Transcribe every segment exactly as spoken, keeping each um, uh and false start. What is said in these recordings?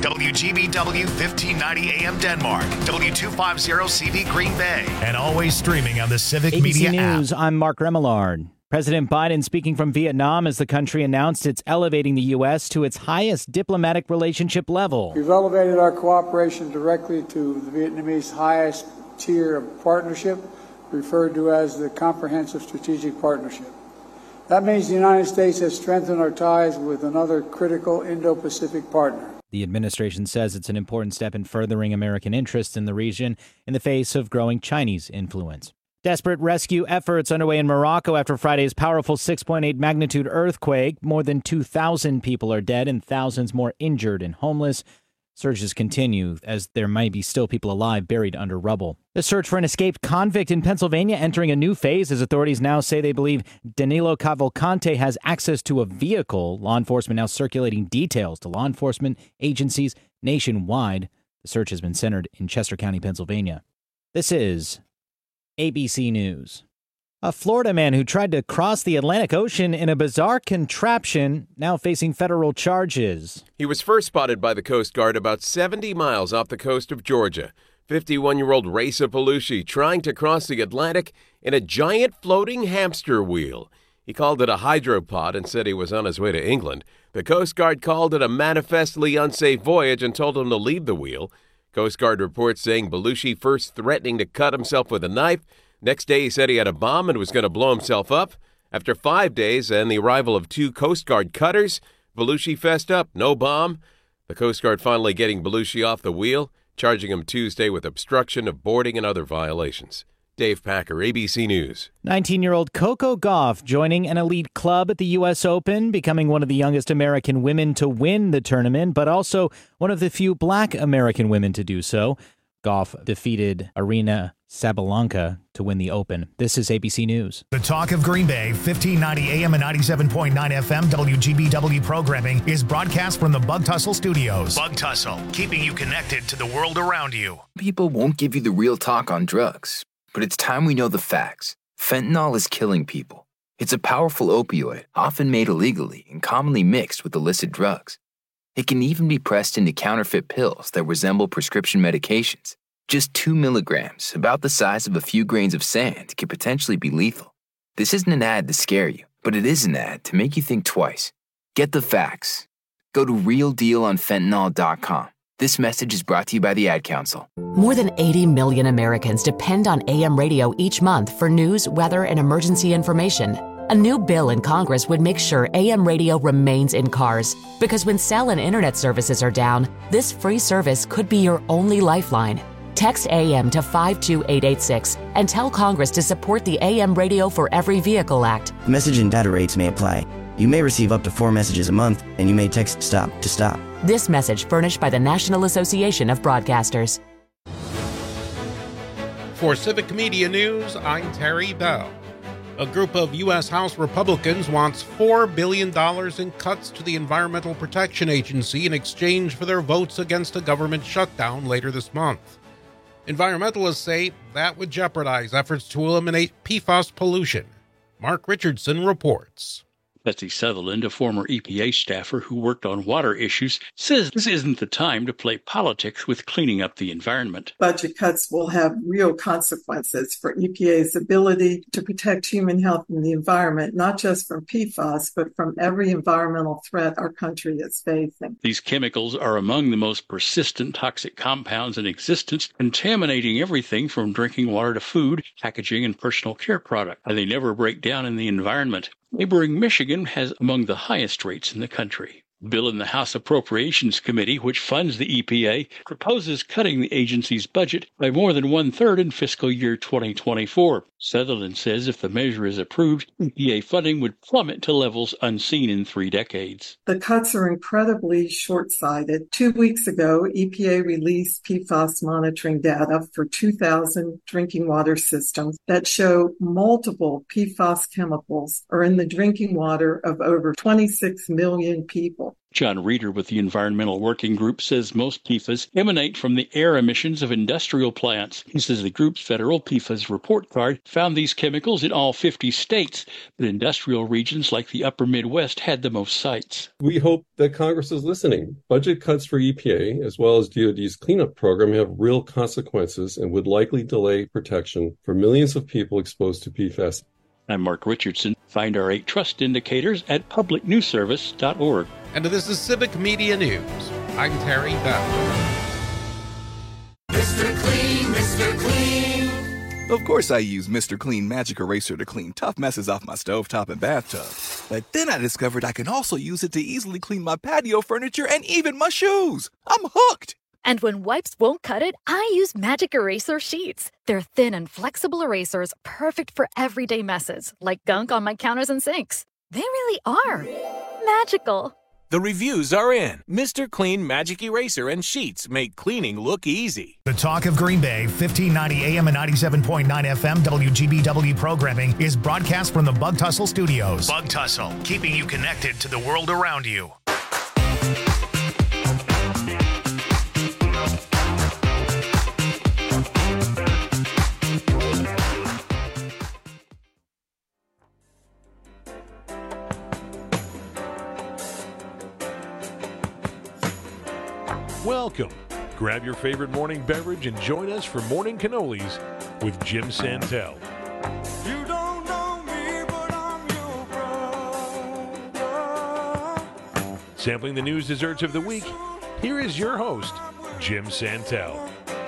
W G B W fifteen ninety A M Denmark, W two fifty C V Green Bay, and always streaming on the Civic A B C Media News, app. I'm Mark Remillard. President Biden speaking from Vietnam as the country announced it's elevating the U S to its highest diplomatic relationship level. We've elevated our cooperation directly to the Vietnamese highest tier of partnership, referred to as the Comprehensive Strategic Partnership. That means the United States has strengthened our ties with another critical Indo-Pacific partner. The administration says it's an important step in furthering American interests in the region in the face of growing Chinese influence. Desperate rescue efforts underway in Morocco after Friday's powerful six point eight magnitude earthquake. More than two thousand people are dead and thousands more injured and homeless. Searches continue as there might be still people alive buried under rubble. The search for an escaped convict in Pennsylvania entering a new phase as authorities now say they believe Danilo Cavalcante has access to a vehicle. Law enforcement now circulating details to law enforcement agencies nationwide. The search has been centered in Chester County, Pennsylvania. This is A B C News. A Florida man who tried to cross the Atlantic Ocean in a bizarre contraption now facing federal charges. He was first spotted by the Coast Guard about seventy miles off the coast of Georgia. fifty-one-year-old Reza Palushi trying to cross the Atlantic in a giant floating hamster wheel. He called it a hydropod and said he was on his way to England. The Coast Guard called it a manifestly unsafe voyage and told him to leave the wheel. Coast Guard reports saying Belushi first threatening to cut himself with a knife. Next day, he said he had a bomb and was going to blow himself up. After five days and the arrival of two Coast Guard cutters, Belushi fessed up, no bomb. The Coast Guard finally getting Belushi off the wheel, charging him Tuesday with obstruction of boarding and other violations. Dave Packer, A B C News. nineteen-year-old Coco Gauff joining an elite club at the U S Open, becoming one of the youngest American women to win the tournament, but also one of the few black American women to do so. Gauff defeated Aryna Sabalenka to win the Open. This is A B C News. The Talk of Green Bay, fifteen ninety A M and ninety-seven point nine F M W G B W programming is broadcast from the Bug Tussle Studios. Bug Tussle, keeping you connected to the world around you. People won't give you the real talk on drugs, but it's time we know the facts. Fentanyl is killing people. It's a powerful opioid, often made illegally and commonly mixed with illicit drugs. It can even be pressed into counterfeit pills that resemble prescription medications. Just two milligrams, about the size of a few grains of sand, can potentially be lethal. This isn't an ad to scare you, but it is an ad to make you think twice. Get the facts. Go to real deal on fentanyl dot com. This message is brought to you by the Ad Council. More than eighty million Americans depend on A M radio each month for news, weather, and emergency information. A new bill in Congress would make sure A M radio remains in cars. Because when cell and internet services are down, this free service could be your only lifeline. Text A M to five two eight eight six and tell Congress to support the A M Radio for Every Vehicle Act. Message and data rates may apply. You may receive up to four messages a month, and you may text STOP to stop. This message furnished by the National Association of Broadcasters. For Civic Media News, I'm Terry Bell. A group of U S House Republicans wants four billion dollars in cuts to the Environmental Protection Agency in exchange for their votes against a government shutdown later this month. Environmentalists say that would jeopardize efforts to eliminate P FAS pollution. Mark Richardson reports. Betsy Sutherland, a former E P A staffer who worked on water issues, says this isn't the time to play politics with cleaning up the environment. Budget cuts will have real consequences for E P A's ability to protect human health and the environment, not just from P FAS, but from every environmental threat our country is facing. These chemicals are among the most persistent toxic compounds in existence, contaminating everything from drinking water to food, packaging, and personal care products, and they never break down in the environment. Neighboring Michigan has among the highest rates in the country. A bill in the House Appropriations Committee, which funds the E P A, proposes cutting the agency's budget by more than one-third in fiscal year twenty twenty-four. Sutherland says if the measure is approved, E P A funding would plummet to levels unseen in three decades. The cuts are incredibly short-sighted. Two weeks ago, E P A released P FAS monitoring data for two thousand drinking water systems that show multiple P FAS chemicals are in the drinking water of over twenty-six million people. John Reeder with the Environmental Working Group says most P F A S emanate from the air emissions of industrial plants. He says the group's federal P F A S report card found these chemicals in all fifty states, but industrial regions like the upper Midwest had the most sites. We hope that Congress is listening. Budget cuts for E P A, as well as D O D's cleanup program, have real consequences and would likely delay protection for millions of people exposed to P F A S. I'm Mark Richardson. Find our eight trust indicators at public news service dot org. And this is Civic Media News. I'm Terry Bell. Mister Clean, Mister Clean. Of course I use Mister Clean Magic Eraser to clean tough messes off my stovetop and bathtub. But then I discovered I can also use it to easily clean my patio furniture and even my shoes. I'm hooked. And when wipes won't cut it, I use Magic Eraser Sheets. They're thin and flexible erasers, perfect for everyday messes, like gunk on my counters and sinks. They really are magical. The reviews are in. Mister Clean Magic Eraser and Sheets make cleaning look easy. The Talk of Green Bay, fifteen ninety A M and ninety-seven point nine F M W G B W programming is broadcast from the Bug Tussle Studios. Bug Tussle, keeping you connected to the world around you. Welcome. Grab your favorite morning beverage and join us for Morning Cannolis with Jim Santel. You don't know me, but I'm your brother. Sampling the news desserts of the week, here is your host, Jim Santel.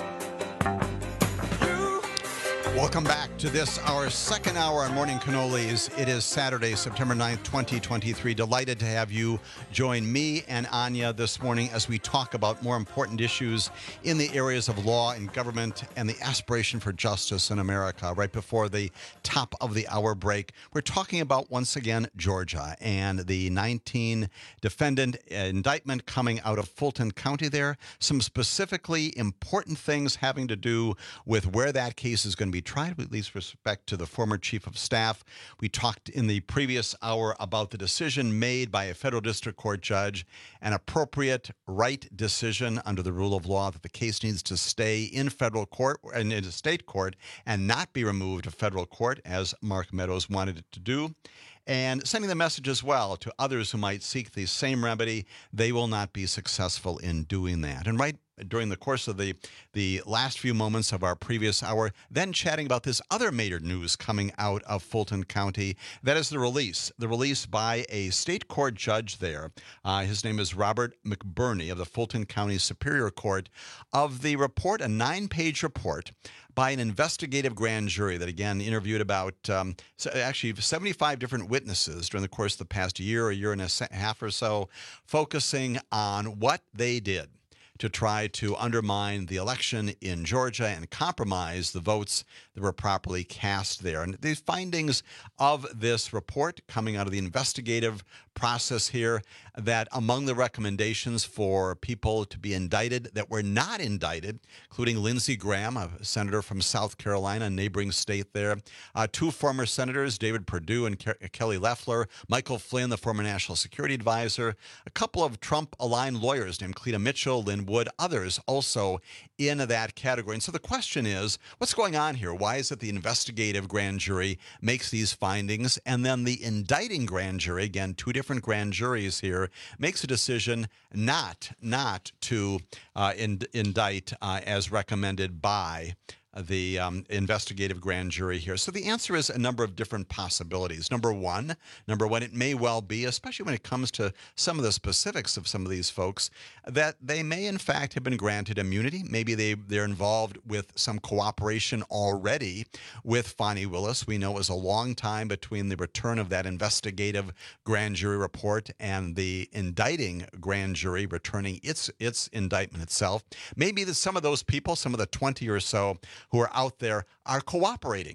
Welcome back to this, our second hour on Morning Cannolis. It is Saturday, September ninth, twenty twenty-three. Delighted to have you join me and Anya this morning as we talk about more important issues in the areas of law and government and the aspiration for justice in America. Right before the top of the hour break, we're talking about, once again, Georgia and the nineteen defendant indictment coming out of Fulton County there. Some specifically important things having to do with where that case is going to be tried, with least respect to the former chief of staff. We talked in the previous hour about the decision made by a federal district court judge, an appropriate, right decision under the rule of law that the case needs to stay in federal court and in a state court and not be removed to federal court, as Mark Meadows wanted it to do. And sending the message as well to others who might seek the same remedy, they will not be successful in doing that. And right during the course of the, the last few moments of our previous hour, then chatting about this other major news coming out of Fulton County. That is the release, the release by a state court judge there. Uh, his name is Robert McBurney of the Fulton County Superior Court, of the report, a nine-page report by an investigative grand jury that, again, interviewed about um, actually seventy-five different witnesses during the course of the past year, a year and a half or so, focusing on what they did to try to undermine the election in Georgia and compromise the votes that were properly cast there. And the findings of this report coming out of the investigative process here, that among the recommendations for people to be indicted that were not indicted, including Lindsey Graham, a senator from South Carolina, a neighboring state there, uh, two former senators, David Perdue and Ke- Kelly Loeffler, Michael Flynn, the former national security advisor, a couple of Trump-aligned lawyers named Cleta Mitchell, Lynn Wood, others also in that category. And so the question is, what's going on here? Why is it the investigative grand jury makes these findings, and then the indicting grand jury, again, two different grand juries here, makes a decision not not to uh, ind- indict uh, as recommended by the um, investigative grand jury here? So the answer is a number of different possibilities. Number one, number one, it may well be, especially when it comes to some of the specifics of some of these folks, that they may in fact have been granted immunity. Maybe they, they're involved with some cooperation already with Fani Willis. We know it was a long time between the return of that investigative grand jury report and the indicting grand jury returning its its indictment itself. Maybe that some of those people, some of the twenty or so who are out there, are cooperating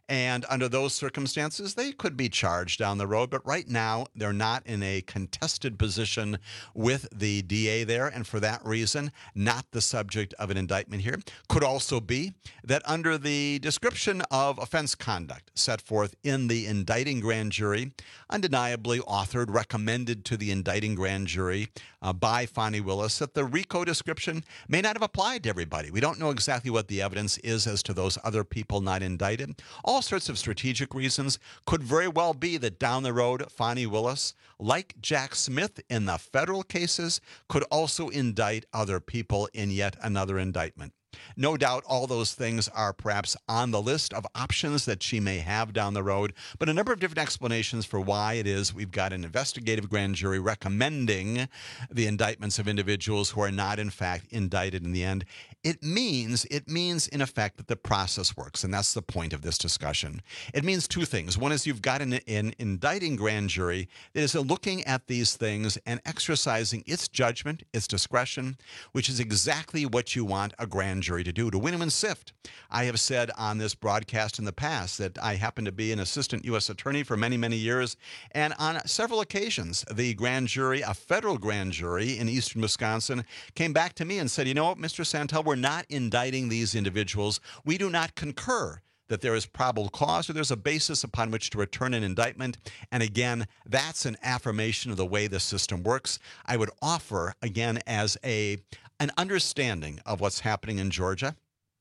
And under those circumstances, they could be charged down the road. But right now, they're not in a contested position with the D A there. And for that reason, not the subject of an indictment here. Could also be that under the description of offense conduct set forth in the indicting grand jury, undeniably authored, recommended to the indicting grand jury uh, by Fani Willis, that the RICO description may not have applied to everybody. We don't know exactly what the evidence is as to those other people not indicted. All sorts of strategic reasons. Could very well be that down the road, Fani Willis, like Jack Smith in the federal cases, could also indict other people in yet another indictment. No doubt all those things are perhaps on the list of options that she may have down the road, but a number of different explanations for why it is we've got an investigative grand jury recommending the indictments of individuals who are not in fact indicted in the end. It means, it means in effect that the process works, and that's the point of this discussion. It means two things. One is you've got an, an indicting grand jury that is looking at these things and exercising its judgment, its discretion, which is exactly what you want a grand jury to do, to win and sift. I have said on this broadcast in the past that I happen to be an assistant U S attorney for many, many years, and on several occasions, the grand jury, a federal grand jury in eastern Wisconsin, came back to me and said, you know what, Mister Santel, we're not indicting these individuals. We do not concur that there is probable cause or there's a basis upon which to return an indictment. And again, that's an affirmation of the way the system works. I would offer, again, as a an understanding of what's happening in Georgia,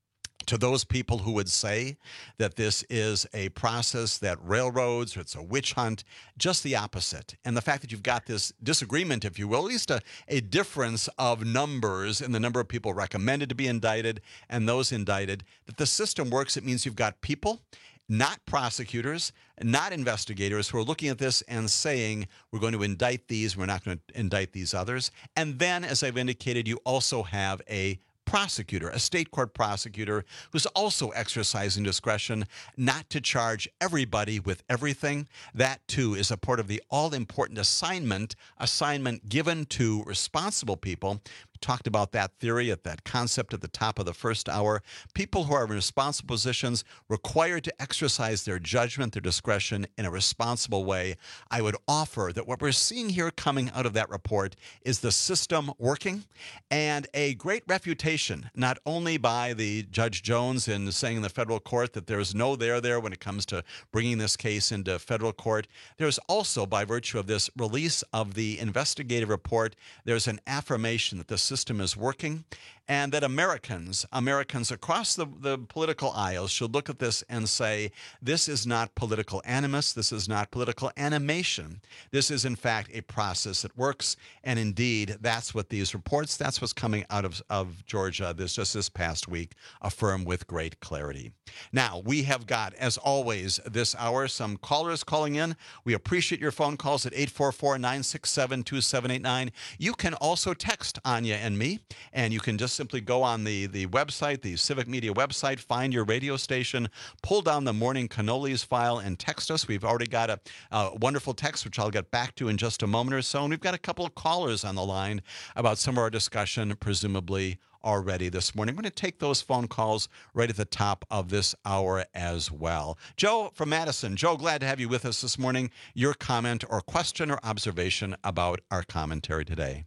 to those people who would say that this is a process that railroads or it's a witch hunt, just the opposite. And the fact that you've got this disagreement, if you will, at least a, a difference of numbers in the number of people recommended to be indicted and those indicted, that the system works. It means you've got people, not prosecutors, not investigators, who are looking at this and saying, we're going to indict these, we're not going to indict these others. And then, as I've indicated, you also have a prosecutor, a state court prosecutor, who's also exercising discretion not to charge everybody with everything. That, too, is a part of the all-important assignment, assignment given to responsible people. We talked about that theory, at that concept at the top of the first hour. People who are in responsible positions required to exercise their judgment, their discretion in a responsible way. I would offer that what we're seeing here coming out of that report is the system working, and a great refutation, not only by the Judge Jones in saying in the federal court that there's no there there when it comes to bringing this case into federal court. There's also, by virtue of this release of the investigative report, there's an affirmation that the system is working, and that Americans, Americans across the, the political aisles should look at this and say, this is not political animus, this is not political animation. This is, in fact, a process that works, and indeed, that's what these reports, that's what's coming out of, of Georgia this just this past week, affirm with great clarity. Now, we have got, as always, this hour, some callers calling in. We appreciate your phone calls at eight four four, nine six seven, two seven eight nine. You can also text Anya and me, and you can just simply go on the, the website, the Civic Media website, find your radio station, pull down the Morning Cannolis file, and text us. We've already got a, a wonderful text, which I'll get back to in just a moment or so. And we've got a couple of callers on the line about some of our discussion, presumably already this morning. I'm going to take those phone calls right at the top of this hour as well. Joe from Madison. Joe, glad to have you with us this morning. Your comment or question or observation about our commentary today.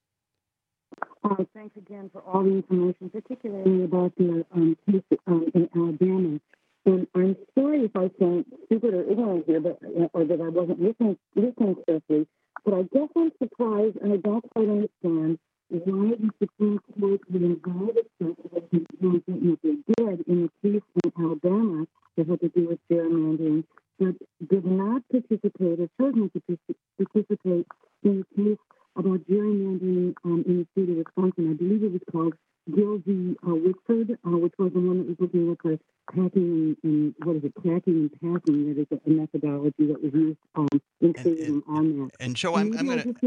Uh, thanks again for all the information, particularly about the um, case um, in Alabama. And I'm sorry if I sound stupid or ignorant here, but or that I wasn't listening, listening carefully. But I guess I'm surprised, and I don't quite understand why the Supreme Court would involve itself in what they did in the case in Alabama that had to do with gerrymandering, but did not participate or chose not to participate in the case about gerrymandering um, in the state of Wisconsin. I believe it was called Gill v. Uh, Whitford, uh, which was the one that was looking at the packing and, and what is it, packing and packing. That is a methodology that was used um, in creating on that. And Joe, I'm, I'm going to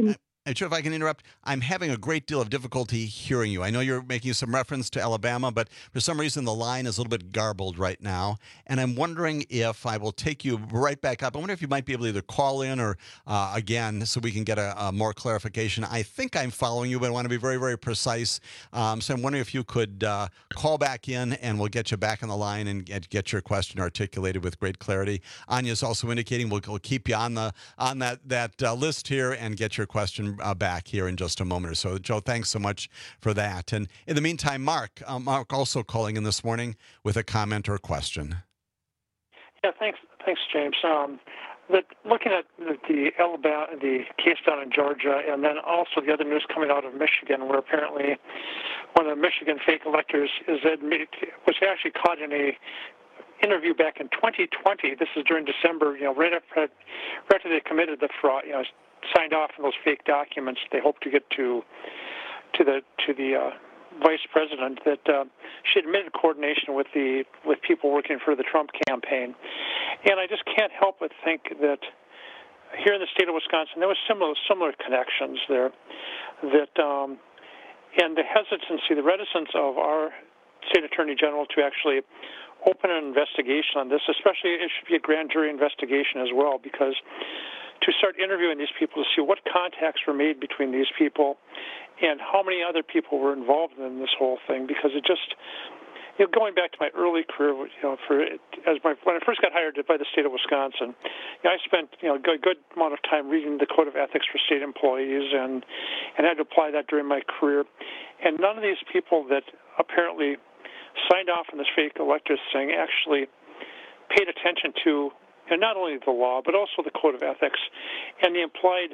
And Joe, if I can interrupt, I'm having a great deal of difficulty hearing you. I know you're making some reference to Alabama, but for some reason the line is a little bit garbled right now. And I'm wondering if I will take you right back up. I wonder if you might be able to either call in or uh, again so we can get a, a more clarification. I think I'm following you, but I want to be very, very precise. Um, so I'm wondering if you could uh, call back in and we'll get you back on the line and get, get your question articulated with great clarity. Anya's also indicating we'll, we'll keep you on the on that, that uh, list here and get your question Uh, back here in just a moment or so. Joe, thanks so much for that. And in the meantime, Mark, uh, Mark also calling in this morning with a comment or question. Yeah, thanks, thanks, James. Um, that looking at the, the Alabama, the case down in Georgia, and then also the other news coming out of Michigan, where apparently one of the Michigan fake electors is admitted, was actually caught in a interview back in twenty twenty. This is during December, you know, right after, right after they committed the fraud, you know, signed off on those fake documents. They hope to get to to the to the uh, vice president that uh, she admitted coordination with the with people working for the Trump campaign. And I just can't help but think that here in the state of Wisconsin there was similar similar connections there. That um, and the hesitancy, the reticence of our state attorney general to actually open an investigation on this, especially it should be a grand jury investigation as well, because to start interviewing these people to see what contacts were made between these people and how many other people were involved in this whole thing, because it just, you know, going back to my early career, you know, for as my when I first got hired by the state of Wisconsin, you know, I spent you know a good, good amount of time reading the Code of Ethics for state employees, and and had to apply that during my career, and none of these people that apparently signed off on this fake electors thing actually paid attention to. And not only the law, but also the Code of Ethics and the implied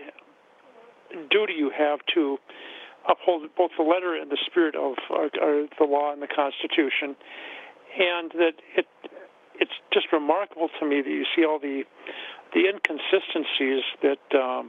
duty you have to uphold both the letter and the spirit of our, our, the law and the Constitution. And that it it's just remarkable to me that you see all the the inconsistencies that um,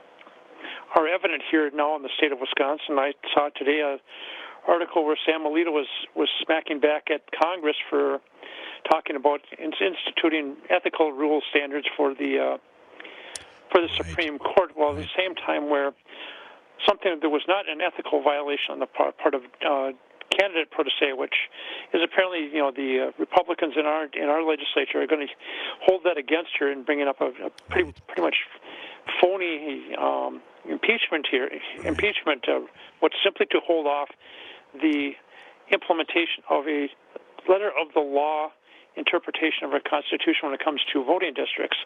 are evident here now in the state of Wisconsin. I saw today an article where Sam Alito was, was smacking back at Congress for talking about instituting ethical rule standards for the uh, for the right. Supreme Court, while right. at the same time where something that was not an ethical violation on the part, part of uh, candidate pro se, which is apparently you know the uh, Republicans in our in our legislature are going to hold that against her and bringing up a, a pretty right. pretty much phony um, impeachment here, right. impeachment of what's simply to hold off the implementation of a letter of the law interpretation of our Constitution when it comes to voting districts.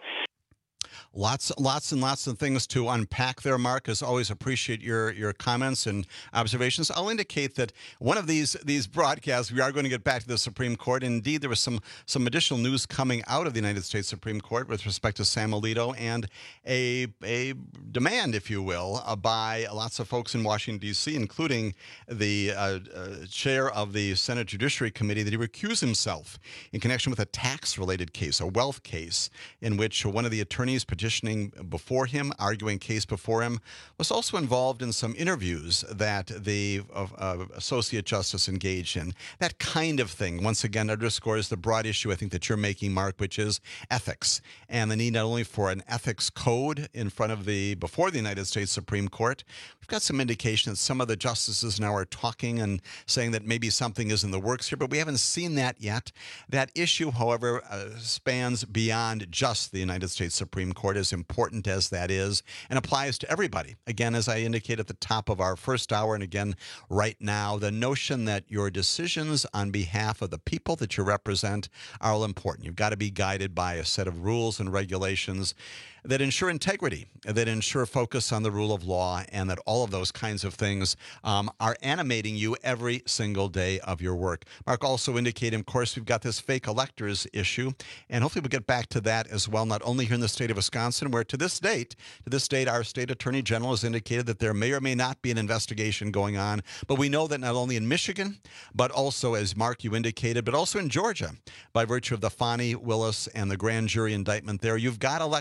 Lots, lots and lots of things to unpack there, Mark. As always, appreciate your your comments and observations. I'll indicate that one of these these broadcasts, we are going to get back to the Supreme Court. Indeed, there was some some additional news coming out of the United States Supreme Court with respect to Sam Alito and a a demand, if you will, uh, by lots of folks in Washington, D C, including the uh, uh, chair of the Senate Judiciary Committee, that he recuse himself in connection with a tax-related case, a wealth case, in which one of the attorneys petitioning before him, arguing case before him, was also involved in some interviews that the uh, uh, Associate Justice engaged in. That kind of thing, once again, underscores the broad issue I think that you're making, Mark, which is ethics, and the need not only for an ethics code in front of the, before the United States Supreme Court. We've got some indication that some of the justices now are talking and saying that maybe something is in the works here, but we haven't seen that yet. That issue, however, uh, spans beyond just the United States Supreme Court, as important as that is, and applies to everybody. Again, as I indicated at the top of our first hour, and again right now, the notion that your decisions on behalf of the people that you represent are all important. You've got to be guided by a set of rules and regulations that ensure integrity, that ensure focus on the rule of law, and that all of those kinds of things um, are animating you every single day of your work. Mark also indicated, of course, we've got this fake electors issue, and hopefully we'll get back to that as well, not only here in the state of Wisconsin, where to this date, to this date, our state attorney general has indicated that there may or may not be an investigation going on, but we know that not only in Michigan, but also, as Mark, you indicated, but also in Georgia, by virtue of the Fani Willis and the grand jury indictment there, you've got electors who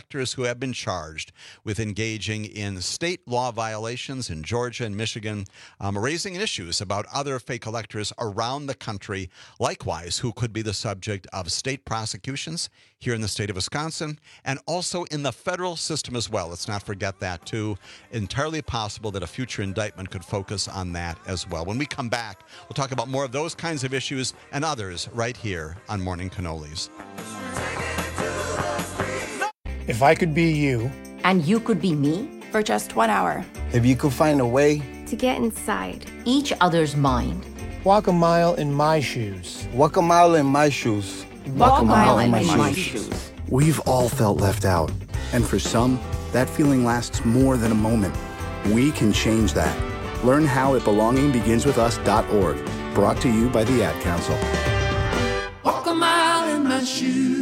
have been charged with engaging in state law violations in Georgia and Michigan, um, raising issues about other fake electors around the country, likewise, who could be the subject of state prosecutions here in the state of Wisconsin and also in the federal system as well. Let's not forget that, too. Entirely possible that a future indictment could focus on that as well. When we come back, we'll talk about more of those kinds of issues and others right here on Morning Cannolis. If I could be you. And you could be me? For just one hour. If you could find a way. To get inside. Each other's mind. Walk a mile in my shoes. Walk a mile in my shoes. Walk, Walk a mile, mile in my, my shoes. shoes. We've all felt left out. And for some, that feeling lasts more than a moment. We can change that. Learn how at belonging begins with us dot org. Brought to you by the Ad Council. Walk a mile in my shoes.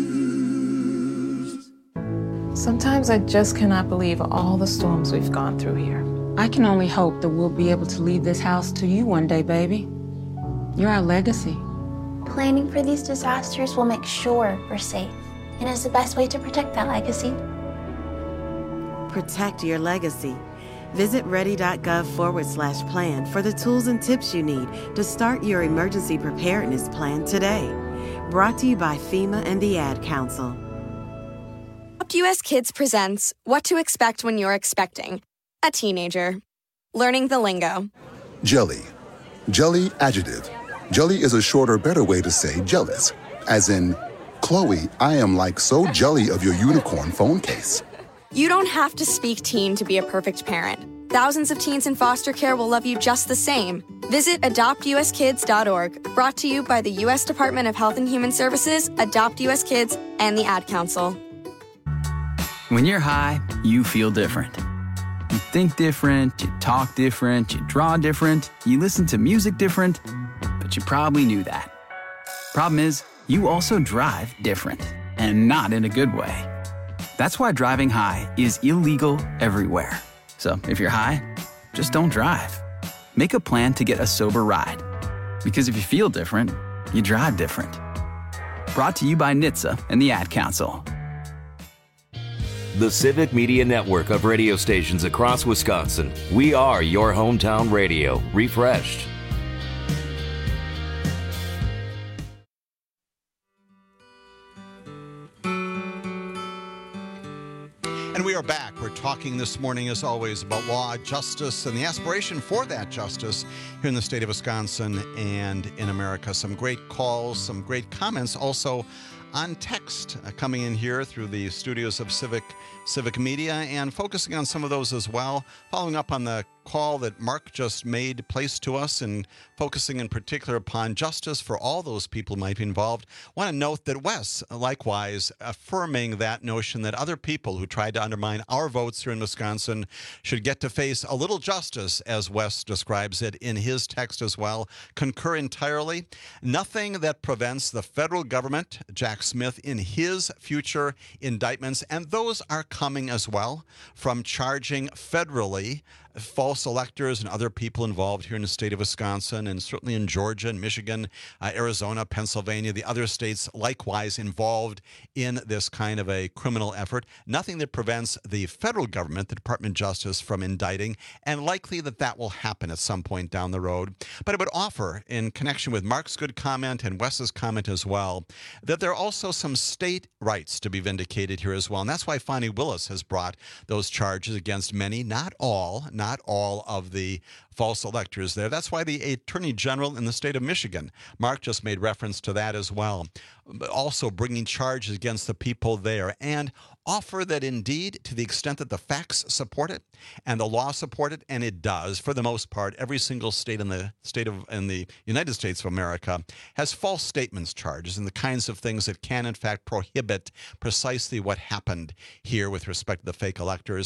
Sometimes I just cannot believe all the storms we've gone through here. I can only hope that we'll be able to leave this house to you one day, baby. You're our legacy. Planning for these disasters will make sure we're safe, and is the best way to protect that legacy. Protect your legacy. Visit ready.gov forward slash plan for the tools and tips you need to start your emergency preparedness plan today. Brought to you by FEMA and the Ad Council. U S Kids presents What to Expect When You're Expecting a Teenager. Learning the lingo. Jelly. Jelly adjective. Jelly is a shorter, better way to say jealous. As in, Chloe, I am like so jelly of your unicorn phone case. You don't have to speak teen to be a perfect parent. Thousands of teens in foster care will love you just the same. Visit adopt u s kids dot org. Brought to you by the U S Department of Health and Human Services, Adopt U S Kids, and the Ad Council. When you're high, you feel different. You think different, you talk different, you draw different, you listen to music different, but you probably knew that. Problem is, you also drive different, and not in a good way. That's why driving high is illegal everywhere. So if you're high, just don't drive. Make a plan to get a sober ride. Because if you feel different, you drive different. Brought to you by N H T S A and the Ad Council. The Civic Media Network of radio stations across Wisconsin. We are your hometown radio, refreshed. And we are back. We're talking this morning, as always, about law, justice, and the aspiration for that justice here in the state of Wisconsin and in America. Some great calls, some great comments also on text uh, coming in here through the studios of Civic Civic Media and focusing on some of those as well. Following up on the call that Mark just made, placed to us, and focusing in particular upon justice for all those people who might be involved. I want to note that Wes, likewise, affirming that notion that other people who tried to undermine our votes here in Wisconsin should get to face a little justice, as Wes describes it in his text as well. Concur entirely. Nothing that prevents the federal government, Jack Smith, in his future indictments, and those are coming as well, from charging federally false electors and other people involved here in the state of Wisconsin and certainly in Georgia and Michigan, uh, Arizona, Pennsylvania, the other states likewise involved in this kind of a criminal effort. Nothing that prevents the federal government, the Department of Justice, from indicting, and likely that that will happen at some point down the road. But I would offer, in connection with Mark's good comment and Wes's comment as well, that there are also some state rights to be vindicated here as well. And that's why Fani Willis has brought those charges against many, not all, not Not all of the false electors there. That's why the Attorney General in the state of Michigan, Mark just made reference to that as well, also bringing charges against the people there, and offer that indeed, to the extent that the facts support it and the law support it, and it does for the most part, every single state in the state of in the United States of America has false statements charges and the kinds of things that can in fact prohibit precisely what happened here with respect to the fake electors.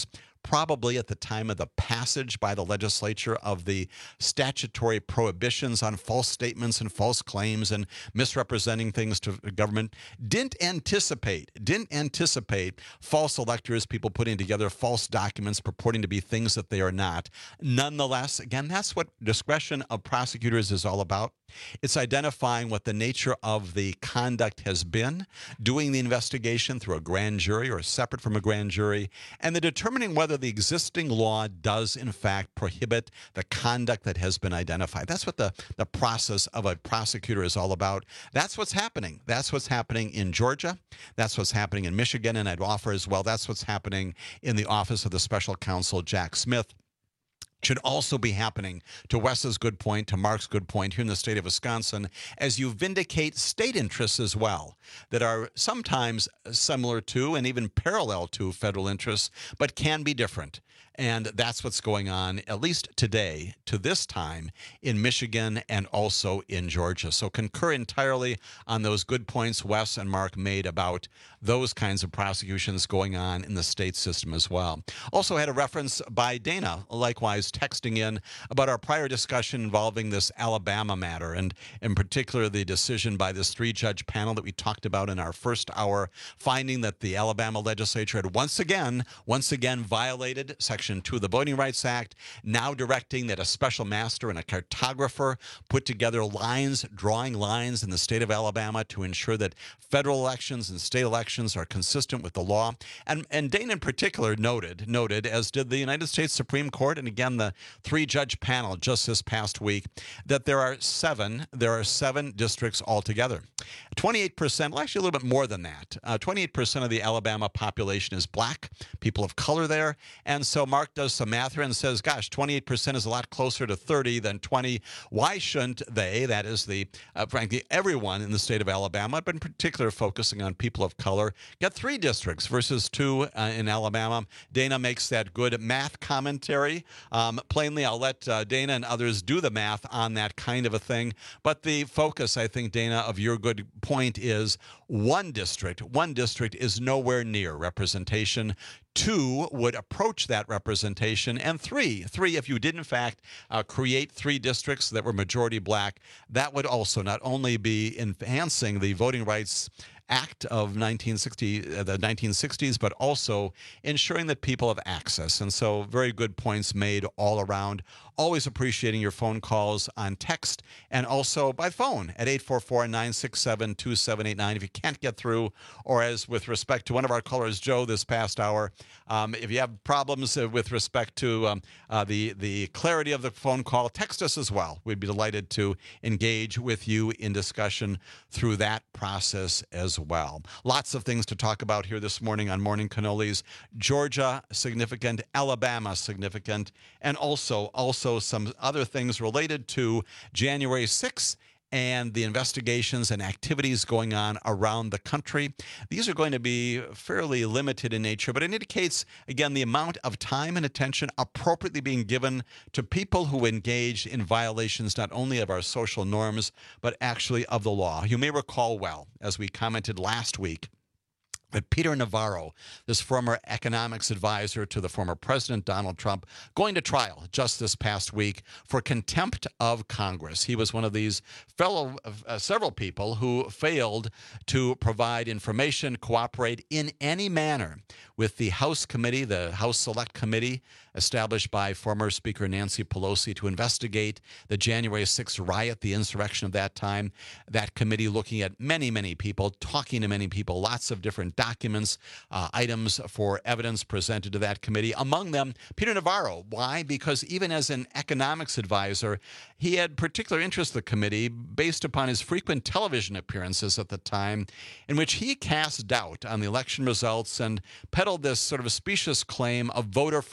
probably at the time of the passage by the legislature of the statutory prohibitions on false statements and false claims and misrepresenting things to the government, didn't anticipate, didn't anticipate false electors, people putting together false documents purporting to be things that they are not. Nonetheless, again, that's what discretion of prosecutors is all about. It's identifying what the nature of the conduct has been, doing the investigation through a grand jury or separate from a grand jury, and then determining whether the existing law does, in fact, prohibit the conduct that has been identified. That's what the, the process of a prosecutor is all about. That's what's happening. That's what's happening in Georgia. That's what's happening in Michigan. And I'd offer as well, that's what's happening in the office of the special counsel, Jack Smith. Should also be happening, to Wes's good point, to Mark's good point, here in the state of Wisconsin, as you vindicate state interests as well that are sometimes similar to and even parallel to federal interests, but can be different. And that's what's going on, at least today, to this time, in Michigan and also in Georgia. So concur entirely on those good points Wes and Mark made about those kinds of prosecutions going on in the state system as well. Also had a reference by Dana, likewise texting in about our prior discussion involving this Alabama matter, and in particular the decision by this three-judge panel that we talked about in our first hour, finding that the Alabama legislature had once again, once again violated Section two of the Voting Rights Act, now directing that a special master and a cartographer put together lines, drawing lines in the state of Alabama to ensure that federal elections and state elections are consistent with the law. And, and Dana in particular noted, noted, as did the United States Supreme Court, and again the three-judge panel just this past week, that there are seven, there are seven districts altogether. twenty-eight percent, well, actually a little bit more than that, uh, twenty-eight percent of the Alabama population is black, people of color there, and so Mark does some math here and says, gosh, twenty-eight percent is a lot closer to thirty than twenty. Why shouldn't they, that is the, uh, frankly, everyone in the state of Alabama, but in particular focusing on people of color, get three districts versus two uh, in Alabama? Dana makes that good math commentary. Um, plainly, I'll let uh, Dana and others do the math on that kind of a thing. But the focus, I think, Dana, of your good point is one district, one district is nowhere near representation. Two would approach that representation, and three, three, if you did in fact uh, create three districts that were majority black, that would also not only be enhancing the Voting Rights Act of nineteen sixty, uh, the nineteen sixties, but also ensuring that people have access. And so very good points made all around. Always appreciating your phone calls on text and also by phone at eight four four, nine six seven, two seven eight nine. If you can't get through, or as with respect to one of our callers, Joe, this past hour, um, if you have problems uh, with respect to um, uh, the, the clarity of the phone call, text us as well. We'd be delighted to engage with you in discussion through that process as well. Lots of things to talk about here this morning on Morning Cannolis. Georgia, significant. Alabama, significant. And also, also some other things related to January sixth and the investigations and activities going on around the country. These are going to be fairly limited in nature, but it indicates, again, the amount of time and attention appropriately being given to people who engage in violations not only of our social norms, but actually of the law. You may recall well, as we commented last week, that Peter Navarro, this former economics advisor to the former President Donald Trump, going to trial just this past week for contempt of Congress. He was one of these fellow, uh, several people who failed to provide information, cooperate in any manner with the House committee, the House Select Committee, established by former Speaker Nancy Pelosi to investigate the January sixth riot, the insurrection of that time. That committee looking at many, many people, talking to many people, lots of different documents, uh, items for evidence presented to that committee. Among them, Peter Navarro. Why? Because even as an economics advisor, he had particular interest in the committee based upon his frequent television appearances at the time, in which he cast doubt on the election results and peddled this sort of specious claim of voter fraud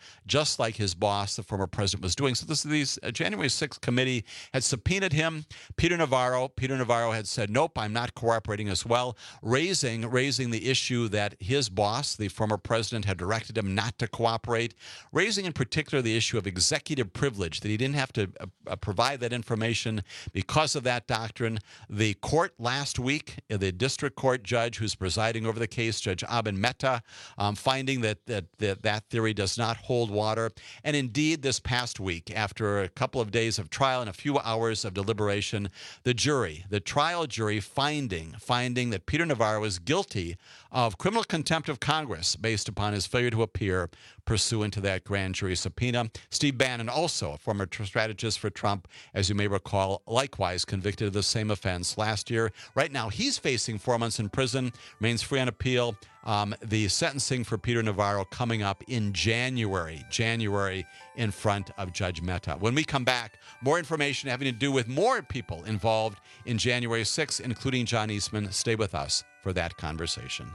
just like his boss, the former president, was doing. So this these uh, January sixth committee had subpoenaed him. Peter Navarro. Peter Navarro had said, nope, I'm not cooperating as well, raising raising the issue that his boss, the former president, had directed him not to cooperate, raising in particular the issue of executive privilege, that he didn't have to uh, provide that information because of that doctrine. The court last week, the district court judge who's presiding over the case, Judge Abin Mehta, um, finding that, that that that theory does not hold water. And indeed, this past week, after a couple of days of trial and a few hours of deliberation, the jury, the trial jury, finding finding that Peter Navarro is guilty of criminal contempt of Congress based upon his failure to appear pursuant to that grand jury subpoena. Steve Bannon, also a former strategist for Trump, as you may recall, likewise convicted of the same offense last year. Right now, he's facing four months in prison, remains free on appeal. Um, the sentencing for Peter Navarro coming up in January, January in front of Judge Mehta. When we come back, more information having to do with more people involved in January sixth, including John Eastman. Stay with us for that conversation.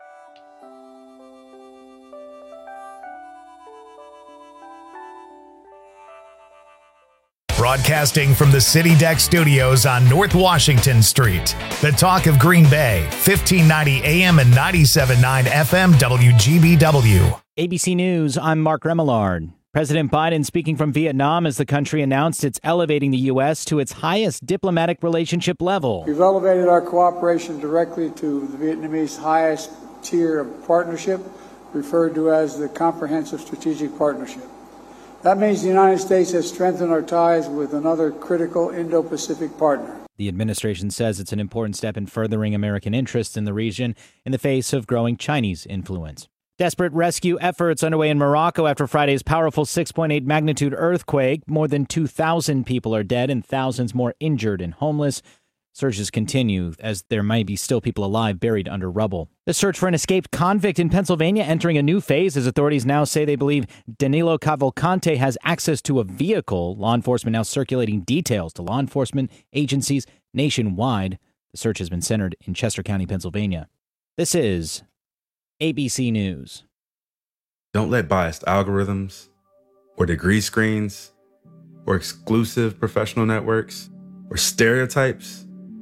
Broadcasting from the City Deck Studios on North Washington Street. The talk of Green Bay, fifteen ninety A M and ninety-seven point nine F M W G B W. A B C News, I'm Mark Remillard. President Biden speaking from Vietnam as the country announced it's elevating the U S to its highest diplomatic relationship level. We've elevated our cooperation directly to the Vietnamese highest tier of partnership, referred to as the Comprehensive Strategic Partnership. That means the United States has strengthened our ties with another critical Indo-Pacific partner. The administration says it's an important step in furthering American interests in the region in the face of growing Chinese influence. Desperate rescue efforts underway in Morocco after Friday's powerful six point eight magnitude earthquake. More than two thousand people are dead and thousands more injured and homeless. Searches continue as there might be still people alive buried under rubble. The search for an escaped convict in Pennsylvania entering a new phase as authorities now say they believe Danilo Cavalcante has access to a vehicle. Law enforcement now circulating details to law enforcement agencies nationwide. The search has been centered in Chester County, Pennsylvania. This is A B C News. Don't let biased algorithms or degree screens or exclusive professional networks or stereotypes.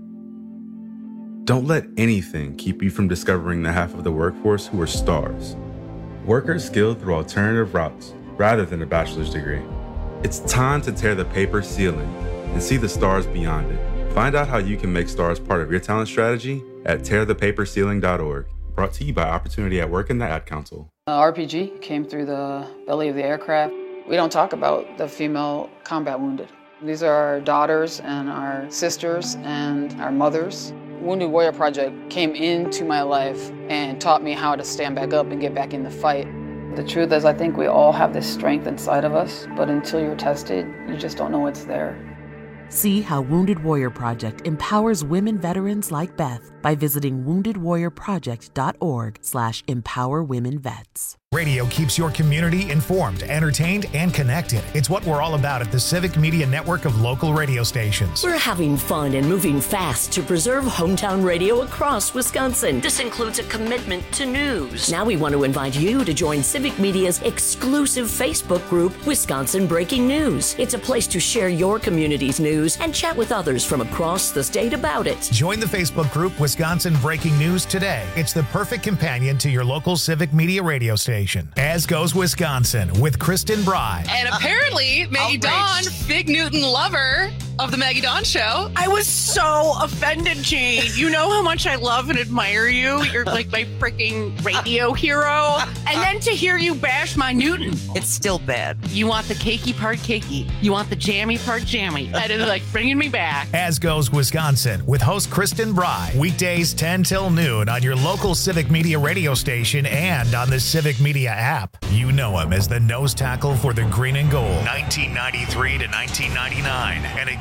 Don't let anything keep you from discovering the half of the workforce who are stars. Workers skilled through alternative routes rather than a bachelor's degree. It's time to tear the paper ceiling and see the stars beyond it. Find out how you can make stars part of your talent strategy at tear the paper ceiling dot org. Brought to you by Opportunity at Work and the Ad Council. Uh, R P G came through the belly of the aircraft. We don't talk about the female combat wounded. These are our daughters and our sisters and our mothers. Wounded Warrior Project came into my life and taught me how to stand back up and get back in the fight. The truth is, I think we all have this strength inside of us, but until you're tested, you just don't know what's there. See how Wounded Warrior Project empowers women veterans like Beth by visiting wounded warrior project dot org slash empower women vets. Radio keeps your community informed, entertained, and connected. It's what we're all about at the Civic Media Network of local radio stations. We're having fun and moving fast to preserve hometown radio across Wisconsin. This includes a commitment to news. Now we want to invite you to join Civic Media's exclusive Facebook group, Wisconsin Breaking News. It's a place to share your community's news and chat with others from across the state about it. Join the Facebook group, Wisconsin Breaking News today. It's the perfect companion to your local Civic Media radio station. As Goes Wisconsin with Kristen Bry. And apparently, Maggie Dawn, Big Newton lover of the Maggie Dawn Show. I was so offended, Jane. You know how much I love and admire you. You're like my freaking radio hero. And then to hear you bash my Newton. It's still bad. You want the cakey part cakey. You want the jammy part jammy. That is like bringing me back. As Goes Wisconsin with host Kristen Bry. Weekdays ten till noon on your local Civic Media radio station and on the Civic Media app. You know him as the nose tackle for the green and gold. nineteen ninety-three to nineteen ninety-nine. And again,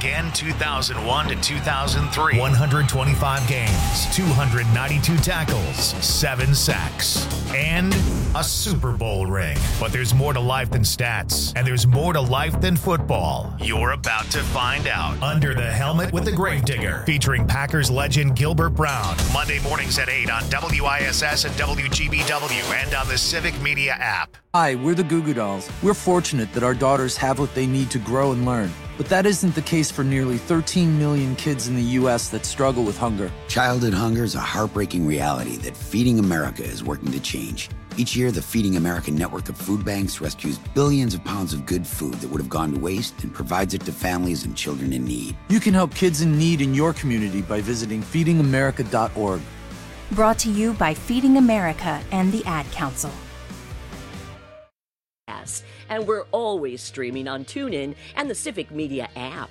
Again, two thousand one to two thousand three. one hundred twenty-five games, two hundred ninety-two tackles, seven sacks, and a Super Bowl ring. But there's more to life than stats, and there's more to life than football. You're about to find out. Under the Helmet with the Gravedigger, featuring Packers legend Gilbert Brown. Monday mornings at eight on W I S S and W G B W and on the Civic Media app. Hi, we're the Goo Goo Dolls. We're fortunate that our daughters have what they need to grow and learn. But that isn't the case for nearly thirteen million kids in the U S that struggle with hunger. Childhood hunger is a heartbreaking reality that Feeding America is working to change. Each year, the Feeding America network of food banks rescues billions of pounds of good food that would have gone to waste and provides it to families and children in need. You can help kids in need in your community by visiting feeding america dot org. Brought to you by Feeding America and the Ad Council. And we're always streaming on TuneIn and the Civic Media app.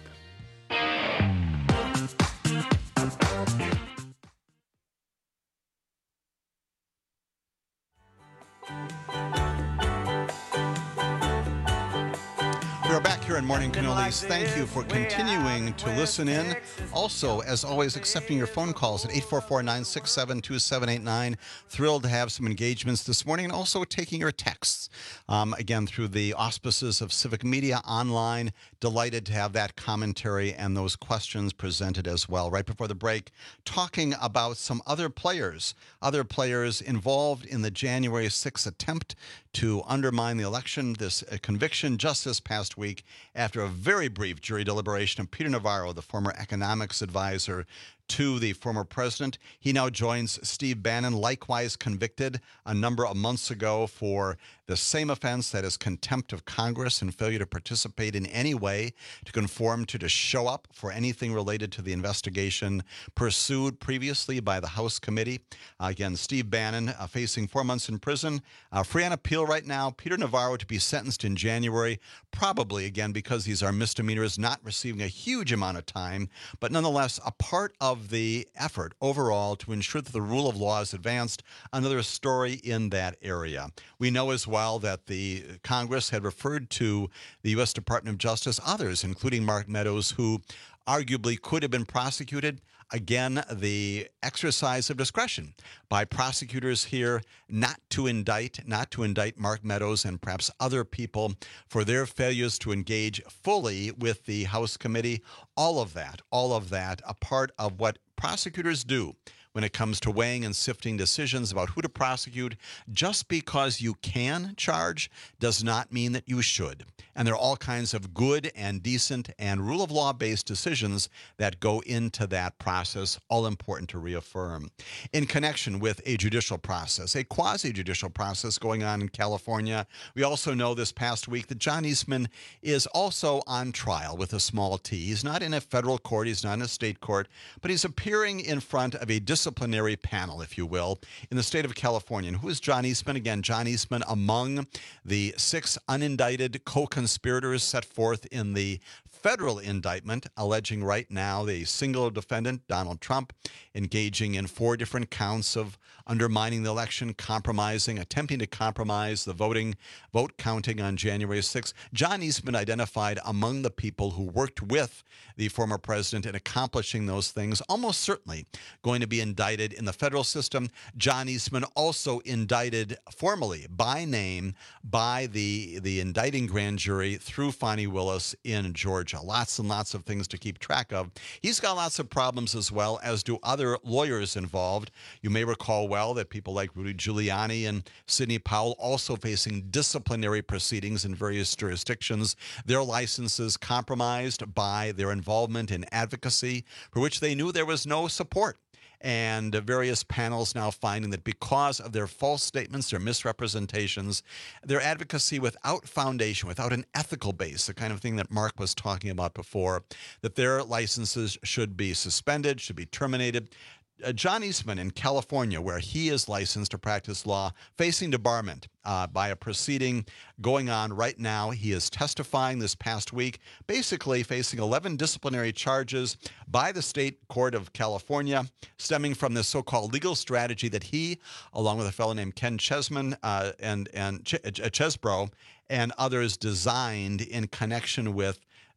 We're back here in Morning Cannolis. Thank you for continuing to listen in. Also, as always, accepting your phone calls at eight four four, nine six seven, two seven eight nine. Thrilled to have some engagements this morning, and also taking your texts. Um, again, through the auspices of Civic Media Online. Delighted to have that commentary and those questions presented as well. Right before the break, talking about some other players, other players involved in the January sixth attempt to undermine the election. This uh, conviction just this past week after a very brief jury deliberation of Peter Navarro, the former economics advisor to the former president. He now joins Steve Bannon, likewise convicted a number of months ago for the same offense, that is contempt of Congress and failure to participate in any way, to conform to, to show up for anything related to the investigation pursued previously by the House committee. Uh, again, Steve Bannon uh, facing four months in prison. Uh, free on appeal right now. Peter Navarro to be sentenced in January, probably, again, because these are misdemeanors, not receiving a huge amount of time, but nonetheless a part of the effort overall to ensure that the rule of law is advanced. Another story in that area. We know as well that the Congress had referred to the U S Department of Justice, others, including Mark Meadows, who arguably could have been prosecuted. Again, the exercise of discretion by prosecutors here not to indict, not to indict Mark Meadows and perhaps other people for their failures to engage fully with the House committee. All of that, all of that, a part of what prosecutors do when it comes to weighing and sifting decisions about who to prosecute. Just because you can charge does not mean that you should. And there are all kinds of good and decent and rule of law-based decisions that go into that process, all important to reaffirm. In connection with a judicial process, a quasi-judicial process going on in California, we also know this past week that John Eastman is also on trial with a small t. He's not in a federal court, he's not in a state court, but he's appearing in front of a disciplinary panel, if you will, in the state of California. And who is John Eastman? Again, John Eastman among the six unindicted co-conspirators set forth in the federal indictment, alleging right now the single defendant, Donald Trump, engaging in four different counts of undermining the election, compromising, attempting to compromise the voting, vote counting on January sixth. John Eastman identified among the people who worked with the former president in accomplishing those things, almost certainly going to be indicted in the federal system. John Eastman also indicted formally by name by the, the indicting grand jury through Fani Willis in Georgia. Lots and lots of things to keep track of. He's got lots of problems as well, as do other lawyers involved. You may recall well that people like Rudy Giuliani and Sidney Powell also facing disciplinary proceedings in various jurisdictions. Their licenses compromised by their involvement in advocacy for which they knew there was no support. And various panels now finding that because of their false statements, their misrepresentations, their advocacy without foundation, without an ethical base, the kind of thing that Mark was talking about before, that their licenses should be suspended, should be terminated. Uh, John Eastman in California, where he is licensed to practice law, facing debarment uh, by a proceeding going on right now. He is testifying this past week, basically facing eleven disciplinary charges by the state court of California, stemming from this so-called legal strategy that he, along with a fellow named Ken Chesman uh, and, and Ch- Chesbro and others, designed in connection with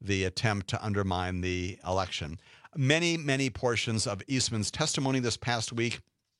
the attempt to undermine the election. Many, many portions of Eastman's testimony this past week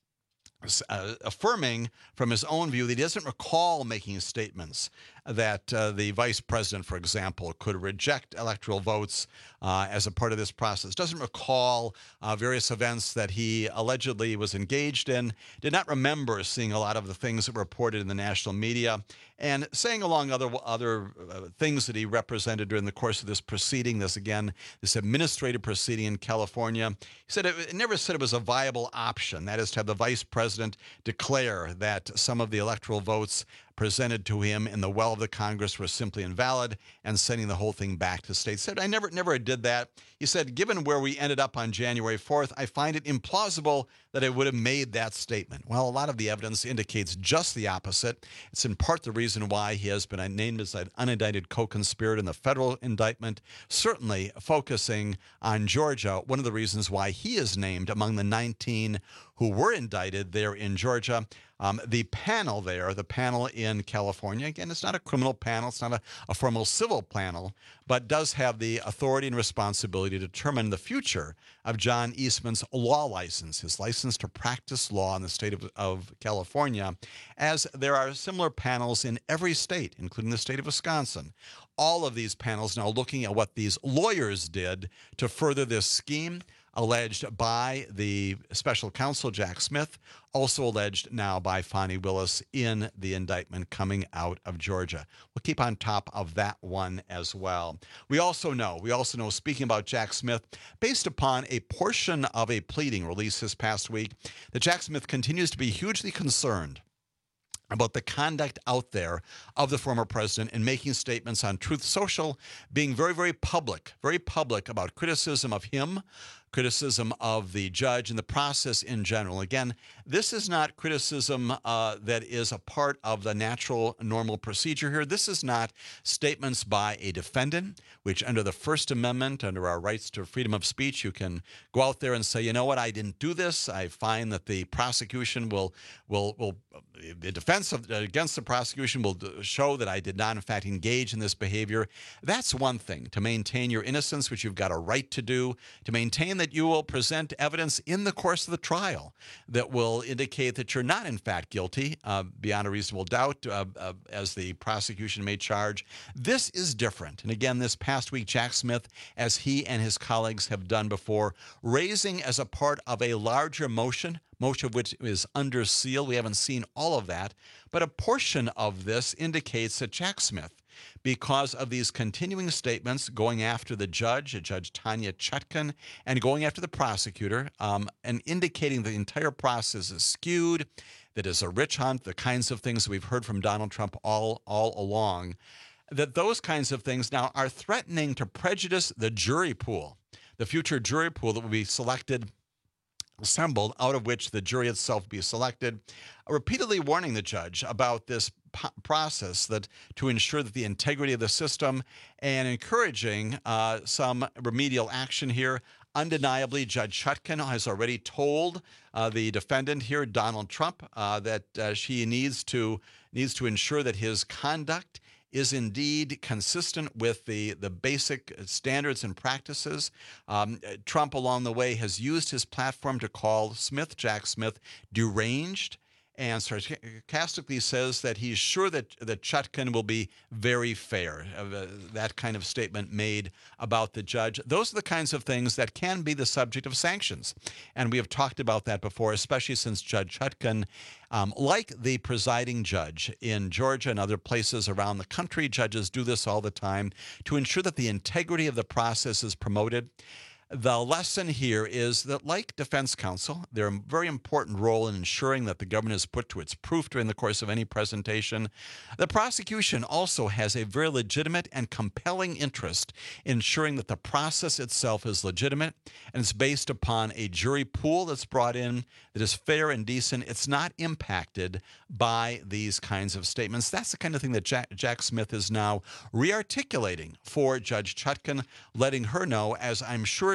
Uh, affirming from his own view that he doesn't recall making statements that uh, the vice president, for example, could reject electoral votes uh, as a part of this process. Doesn't recall uh, various events that he allegedly was engaged in. Did not remember seeing a lot of the things that were reported in the national media, and saying along other other uh, things that he represented during the course of this proceeding. This again, this administrative proceeding in California. He said it, it never said it was a viable option. That is to have the vice president declare that some of the electoral votes presented to him in the well of the Congress were simply invalid and sending the whole thing back to states. Said, I never never did that. He said, given where we ended up on January fourth, I find it implausible that I would have made that statement. Well, a lot of the evidence indicates just the opposite. It's in part the reason why he has been named as an unindicted co-conspirator in the federal indictment, certainly focusing on Georgia, one of the reasons why he is named among the nineteen who were indicted there in Georgia. Um, the panel there, the panel in California, again, it's not a criminal panel, it's not a, a formal civil panel, but does have the authority and responsibility to determine the future of John Eastman's law license, his license to practice law in the state of, of California, as there are similar panels in every state, including the state of Wisconsin. All of these panels now looking at what these lawyers did to further this scheme, alleged by the special counsel, Jack Smith, also alleged now by Fani Willis in the indictment coming out of Georgia. We'll keep on top of that one as well. We also know, we also know, speaking about Jack Smith, based upon a portion of a pleading released this past week, that Jack Smith continues to be hugely concerned about the conduct out there of the former president in making statements on Truth Social, being very, very public, very public about criticism of him, criticism of the judge and the process in general. Again, this is not criticism uh, that is a part of the natural, normal procedure here. This is not statements by a defendant, which under the First Amendment, under our rights to freedom of speech, you can go out there and say, you know what, I didn't do this. I find that the prosecution will, will, will the defense of, against the prosecution will show that I did not, in fact, engage in this behavior. That's one thing, to maintain your innocence, which you've got a right to do, to maintain that you will present evidence in the course of the trial that will indicate that you're not, in fact, guilty uh, beyond a reasonable doubt, uh, uh, as the prosecution may charge. This is different. And again, this past week, Jack Smith, as he and his colleagues have done before, raising as a part of a larger motion, most of which is under seal. We haven't seen all of that, but a portion of this indicates that Jack Smith, because of these continuing statements going after the judge, Judge Tanya Chutkan, and going after the prosecutor, um, and indicating the entire process is skewed, that is a witch hunt, the kinds of things we've heard from Donald Trump all, all along, that those kinds of things now are threatening to prejudice the jury pool, the future jury pool that will be selected, assembled, out of which the jury itself will be selected, repeatedly warning the judge about this p- process that to ensure that the integrity of the system, and encouraging uh, some remedial action here. Undeniably, Judge Chutkan has already told uh, the defendant here, Donald Trump, uh, that uh, she needs to needs to ensure that his conduct is indeed consistent with the, the basic standards and practices. Um, Trump, along the way, has used his platform to call Smith, Jack Smith, deranged, and sarcastically says that he's sure that, that Chutkan will be very fair. Uh, that kind of statement made about the judge. Those are the kinds of things that can be the subject of sanctions. And we have talked about that before, especially since Judge Chutkan, um, like the presiding judge in Georgia and other places around the country, judges do this all the time to ensure that the integrity of the process is promoted. The lesson here is that, like defense counsel, they're a very important role in ensuring that the government is put to its proof during the course of any presentation. The prosecution also has a very legitimate and compelling interest in ensuring that the process itself is legitimate and it's based upon a jury pool that's brought in that is fair and decent. It's not impacted by these kinds of statements. That's the kind of thing that Jack, Jack Smith is now re-articulating for Judge Chutkan, letting her know, as I'm sure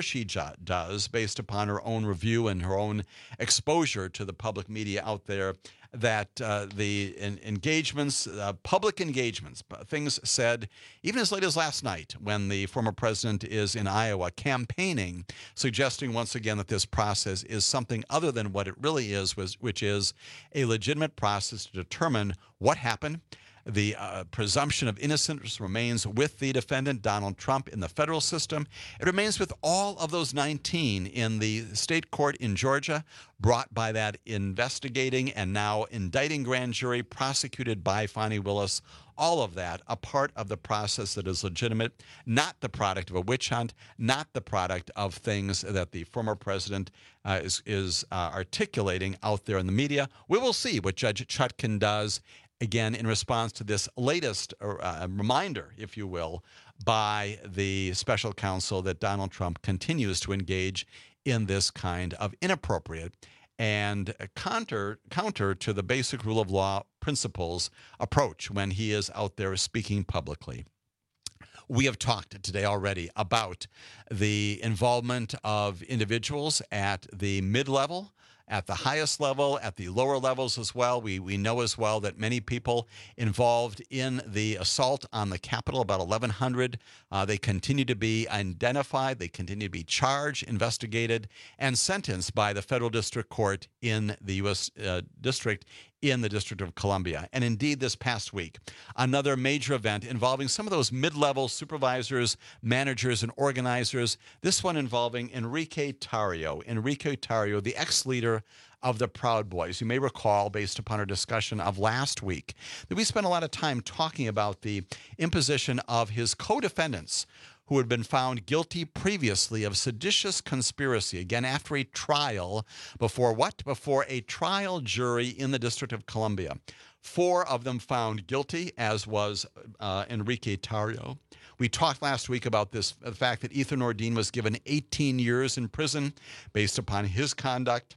she ju- does based upon her own review and her own exposure to the public media out there, that uh, the en- engagements, uh, public engagements, things said even as late as last night when the former president is in Iowa campaigning, suggesting once again that this process is something other than what it really is, was, which is a legitimate process to determine what happened. The uh, presumption of innocence remains with the defendant, Donald Trump, in the federal system. It remains with all of those nineteen in the state court in Georgia, brought by that investigating and now indicting grand jury, prosecuted by Fani Willis. All of that a part of the process that is legitimate, not the product of a witch hunt, not the product of things that the former president uh, is, is uh, articulating out there in the media. We will see what Judge Chutkan does, again, in response to this latest uh, reminder, if you will, by the special counsel that Donald Trump continues to engage in this kind of inappropriate and counter counter to the basic rule of law principles approach when he is out there speaking publicly. We have talked today already about the involvement of individuals at the mid-level, at the highest level, at the lower levels as well. We we know as well that many people involved in the assault on the Capitol, about eleven hundred, uh, they continue to be identified, they continue to be charged, investigated, and sentenced by the federal district court in the U S uh, district in the District of Columbia. And indeed, this past week, another major event involving some of those mid-level supervisors, managers, and organizers, this one involving Enrique Tarrio. Enrique Tarrio, the ex-leader of the Proud Boys. You may recall, based upon our discussion of last week, that we spent a lot of time talking about the imposition of his co-defendants who had been found guilty previously of seditious conspiracy, again, after a trial, before what? Before a trial jury in the District of Columbia. Four of them found guilty, as was uh, Enrique Tarrio. We talked last week about this, the fact that Ethan Nordine was given eighteen years in prison based upon his conduct.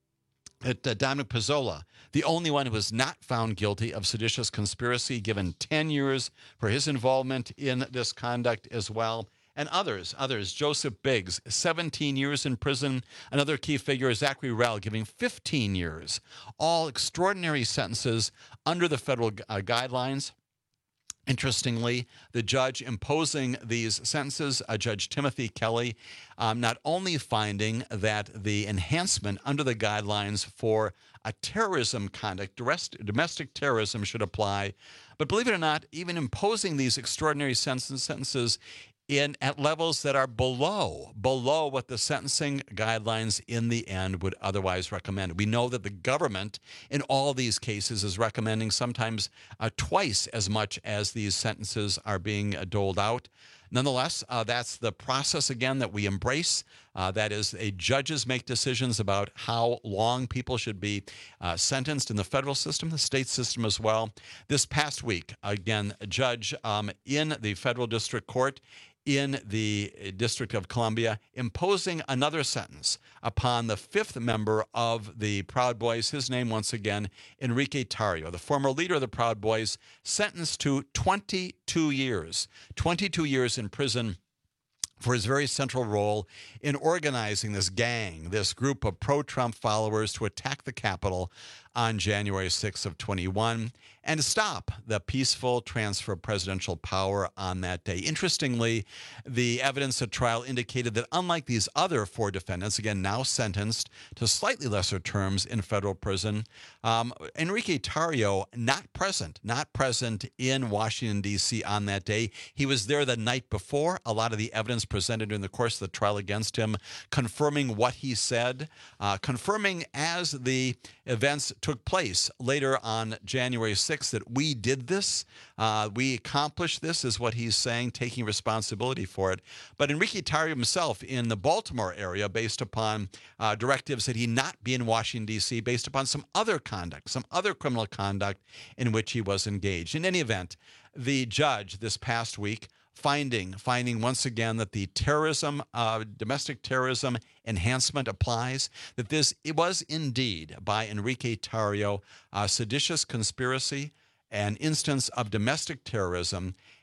That uh, Dominic Pezzola, the only one who was not found guilty of seditious conspiracy, given ten years for his involvement in this conduct as well. And others, others, Joseph Biggs, seventeen years in prison. Another key figure, Zachary Rell, giving fifteen years. All extraordinary sentences under the federal uh, guidelines. Interestingly, the judge imposing these sentences, uh, Judge Timothy Kelly, um, not only finding that the enhancement under the guidelines for a terrorism conduct, domestic terrorism, should apply, but believe it or not, even imposing these extraordinary sentences in at levels that are below, below what the sentencing guidelines in the end would otherwise recommend. We know that the government in all these cases is recommending sometimes uh, twice as much as these sentences are being uh, doled out. Nonetheless, uh, that's the process, again, that we embrace. Uh, that is, a judges make decisions about how long people should be uh, sentenced in the federal system, the state system as well. This past week, again, a judge um, in the federal district court in the District of Columbia, imposing another sentence upon the fifth member of the Proud Boys, his name once again, Enrique Tarrio, the former leader of the Proud Boys, sentenced to twenty-two years, twenty-two years in prison for his very central role in organizing this gang, this group of pro-Trump followers to attack the Capitol on January sixth of twenty-one and to stop the peaceful transfer of presidential power on that day. Interestingly, the evidence at trial indicated that unlike these other four defendants, again, now sentenced to slightly lesser terms in federal prison, um, Enrique Tarrio not present, not present in Washington, D C on that day. He was there the night before. A lot of the evidence presented during the course of the trial against him, confirming what he said, uh, confirming as the events took place later on January sixth that we did this, uh, we accomplished this, is what he's saying, taking responsibility for it. But Enrique Tarrio himself in the Baltimore area, based upon uh, directives that he not be in Washington, D C, based upon some other conduct, some other criminal conduct in which he was engaged. In any event, the judge this past week Finding, finding once again that the terrorism, uh, domestic terrorism enhancement applies, that this it was indeed by Enrique Tarrio a seditious conspiracy, an instance of domestic terrorism,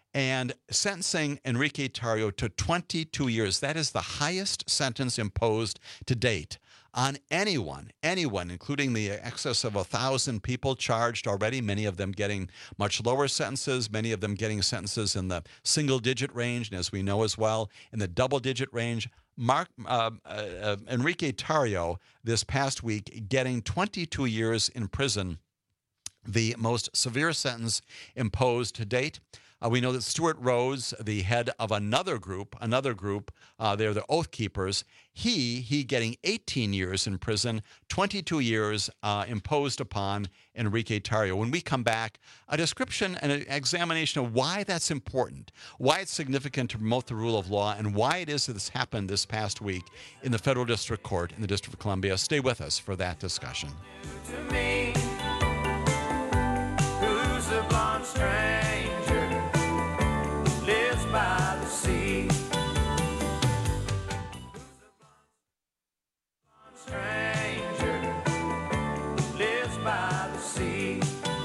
and sentencing Enrique Tarrio to twenty-two years. That is the highest sentence imposed to date on anyone, anyone, including the excess of a thousand people charged already, many of them getting much lower sentences, many of them getting sentences in the single-digit range, and as we know as well, in the double-digit range. Mark uh, uh, Enrique Tarrio this past week getting twenty-two years in prison, the most severe sentence imposed to date. Uh, we know that Stuart Rose, the head of another group, another group, uh, they're the Oath Keepers, he, he getting eighteen years in prison, twenty-two years uh, imposed upon Enrique Tarrio. When we come back, a description and an examination of why that's important, why it's significant to promote the rule of law, and why it is that this happened this past week in the Federal District Court in the District of Columbia. Stay with us for that discussion. To me, who's a blonde stranger, lives by the sea. Who's a blonde stranger, lives by the sea.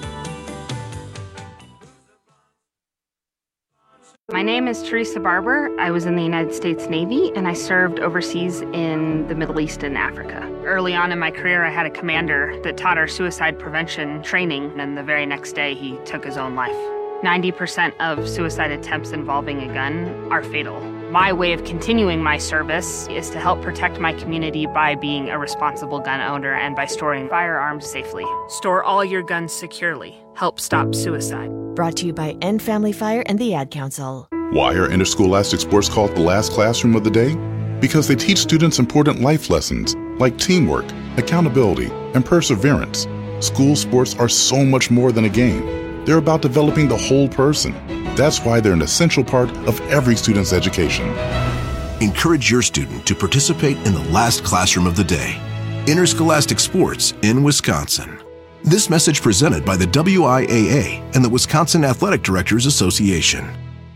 My name is Teresa Barber. I was in the United States Navy, and I served overseas in the Middle East and Africa. Early on in my career, I had a commander that taught our suicide prevention training, and the very next day, he took his own life. ninety percent of suicide attempts involving a gun are fatal. My way of continuing my service is to help protect my community by being a responsible gun owner and by storing firearms safely. Store all your guns securely. Help stop suicide. Brought to you by End Family Fire and the Ad Council. Why are interscholastic sports called the last classroom of the day? Because they teach students important life lessons like teamwork, accountability, and perseverance. School sports are so much more than a game. They're about developing the whole person. That's why they're an essential part of every student's education. Encourage your student to participate in the last classroom of the day. Interscholastic sports in Wisconsin. This message presented by the W I A A and the Wisconsin Athletic Directors Association.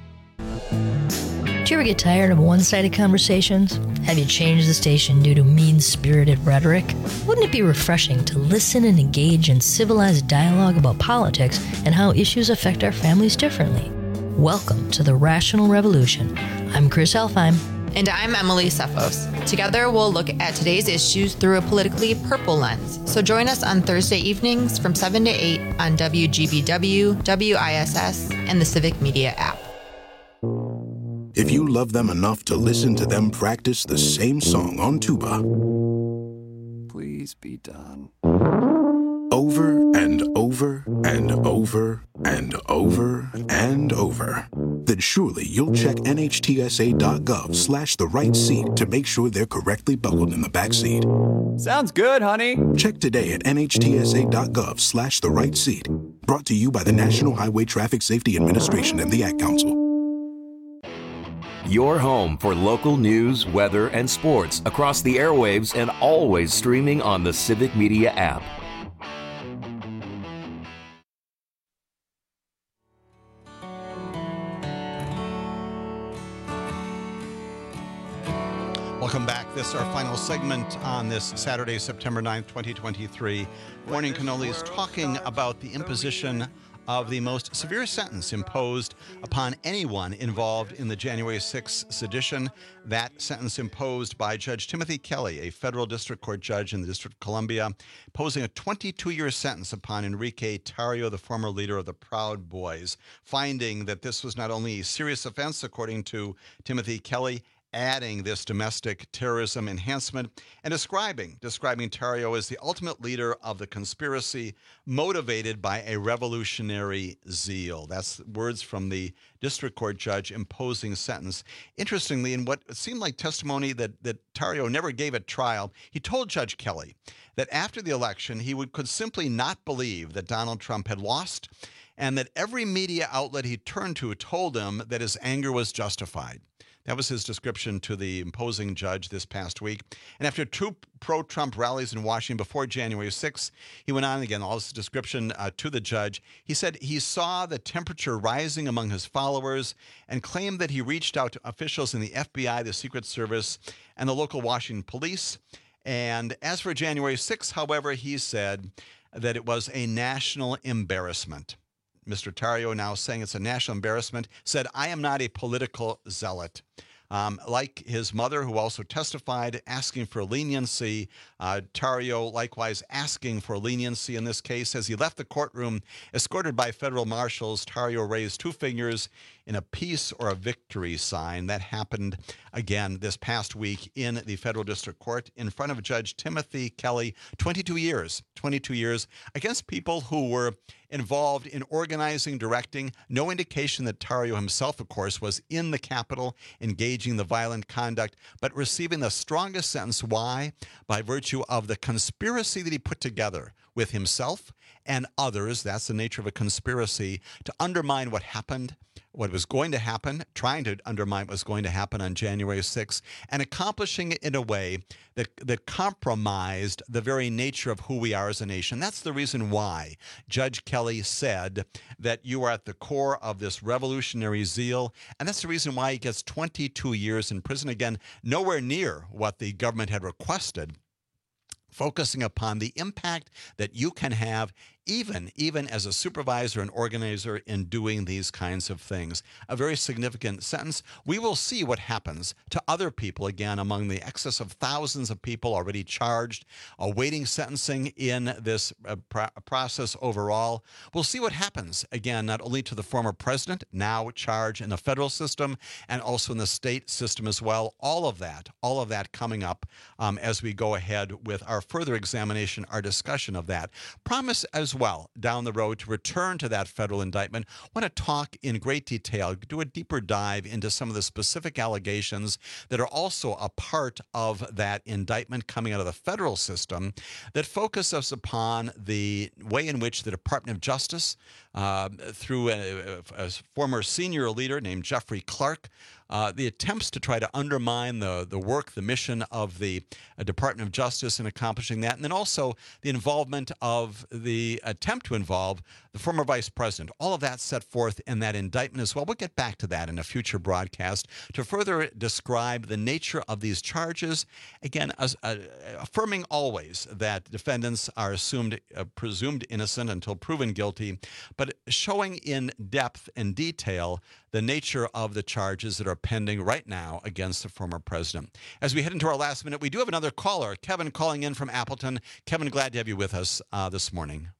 Do you ever get tired of one-sided conversations? Have you changed the station due to mean-spirited rhetoric? Wouldn't it be refreshing to listen and engage in civilized dialogue about politics and how issues affect our families differently? Welcome to the Rational Revolution. I'm Chris Elfheim. And I'm Emily Sefos. Together, we'll look at today's issues through a politically purple lens. So join us on Thursday evenings from seven to eight on W G B W, W I S S, and the Civic Media app. If you love them enough to listen to them practice the same song on tuba, please be done. Over and over and over and over and over, then surely you'll check nhtsa.gov slash the right seat to make sure they're correctly buckled in the back seat. Sounds good, honey. Check today at nhtsa.gov slash the right seat. Brought to you by the National Highway Traffic Safety Administration and the Ad Council. Your home for local news, weather, and sports across the airwaves and always streaming on the Civic Media app. Welcome back. This is our final segment on this Saturday, September ninth, twenty twenty-three. Morning Cannolis talking about the imposition of the most severe sentence imposed upon anyone involved in the January sixth sedition. That sentence imposed by Judge Timothy Kelly, a federal district court judge in the District of Columbia, imposing a twenty-two year sentence upon Enrique Tarrio, the former leader of the Proud Boys, finding that this was not only a serious offense, according to Timothy Kelly, adding this domestic terrorism enhancement and describing describing Tarrio as the ultimate leader of the conspiracy motivated by a revolutionary zeal. That's words from the district court judge imposing sentence. Interestingly, in what seemed like testimony that, that Tarrio never gave at trial, he told Judge Kelly that after the election, he would could simply not believe that Donald Trump had lost and that every media outlet he turned to told him that his anger was justified. That was his description to the imposing judge this past week. And after two pro-Trump rallies in Washington before January sixth, he went on again, all this description uh, to the judge. He said he saw the temperature rising among his followers and claimed that he reached out to officials in the F B I, the Secret Service, and the local Washington police. And as for January sixth, however, he said that it was a national embarrassment. Mister Tarrio now saying it's a national embarrassment, said, I am not a political zealot. Um, like his mother, who also testified, asking for leniency. Uh, Tarrio likewise asking for leniency in this case. As he left the courtroom, escorted by federal marshals, Tarrio raised two fingers in a peace or a victory sign. That happened again this past week in the federal district court in front of Judge Timothy Kelly. twenty-two years, twenty-two years against people who were involved in organizing, directing. No indication that Tarrio himself, of course, was in the Capitol engaging the violent conduct, but receiving the strongest sentence. Why? By virtue of the conspiracy that he put together with himself and others. That's the nature of a conspiracy to undermine what happened, what was going to happen, trying to undermine what was going to happen on January sixth, and accomplishing it in a way that, that compromised the very nature of who we are as a nation. That's the reason why Judge Kelly said that you are at the core of this revolutionary zeal, and that's the reason why he gets twenty-two years in prison. Again, nowhere near what the government had requested, focusing upon the impact that you can have even, even as a supervisor and organizer in doing these kinds of things. A very significant sentence. We will see what happens to other people, again, among the excess of thousands of people already charged, awaiting sentencing in this uh, pr- process overall. We'll see what happens, again, not only to the former president, now charged in the federal system, and also in the state system as well. All of that, all of that coming up um, as we go ahead with our further examination, our discussion of that. Promise as well down the road to return to that federal indictment. Want to talk in great detail, do a deeper dive into some of the specific allegations that are also a part of that indictment coming out of the federal system that focus us upon the way in which the Department of Justice, uh, through a, a former senior leader named Jeffrey Clark, Uh, the attempts to try to undermine the, the work, the mission of the uh, Department of Justice in accomplishing that, and then also the involvement of the attempt to involve the former vice president. All of that set forth in that indictment as well. We'll get back to that in a future broadcast to further describe the nature of these charges. Again, as, uh, affirming always that defendants are assumed, uh, presumed innocent until proven guilty, but showing in depth and detail the nature of the charges that are pending right now against the former president. As we head into our last minute, we do have another caller, Kevin, calling in from Appleton. Kevin, glad to have you with us uh, this morning.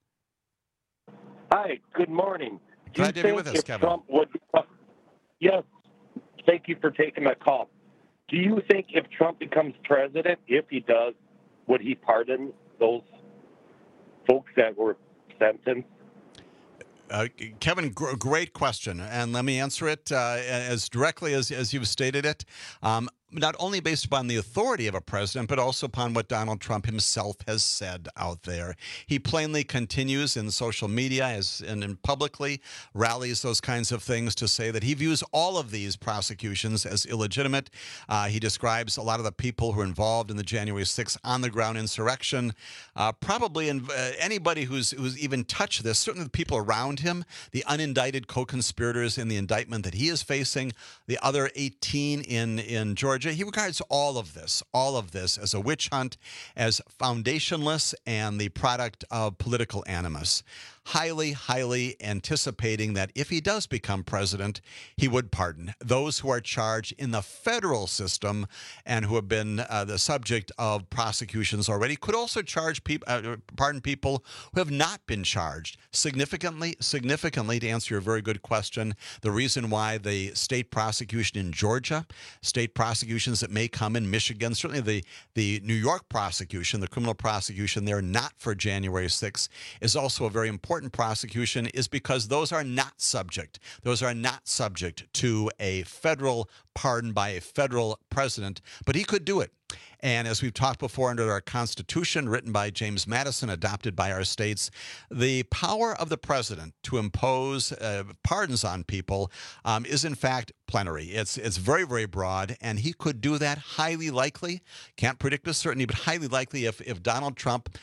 Hi, good morning. Do glad to have you with us, Kevin. Trump would, uh, yes, thank you for taking my call. Do you think if Trump becomes president, if he does, would he pardon those folks that were sentenced? Uh, Kevin, gr- great question, and let me answer it uh, as directly as, as you've stated it. Um, not only based upon the authority of a president, but also upon what Donald Trump himself has said out there. He plainly continues in social media as, and, and publicly rallies those kinds of things to say that he views all of these prosecutions as illegitimate. Uh, he describes a lot of the people who are involved in the January sixth on-the-ground insurrection. Uh, probably in, uh, anybody who's, who's even touched this, certainly the people around him, the unindicted co-conspirators in the indictment that he is facing, the other eighteen in, in Georgia. He regards all of this, all of this as a witch hunt, as foundationless and the product of political animus. Highly, highly anticipating that if he does become president, he would pardon those who are charged in the federal system and who have been uh, the subject of prosecutions already. Could also charge people, uh, pardon people who have not been charged. Significantly, significantly, to answer your very good question, the reason why the state prosecution in Georgia, state prosecutions that may come in Michigan, certainly the, the New York prosecution, the criminal prosecution there, not for January sixth, is also a very important important prosecution is because those are not subject. Those are not subject to a federal pardon by a federal president, but he could do it. And as we've talked before, under our Constitution, written by James Madison, adopted by our states, the power of the president to impose uh, pardons on people um, is, in fact, plenary. It's it's very, very broad, and he could do that highly likely. Can't predict with certainty, but highly likely if, if Donald Trump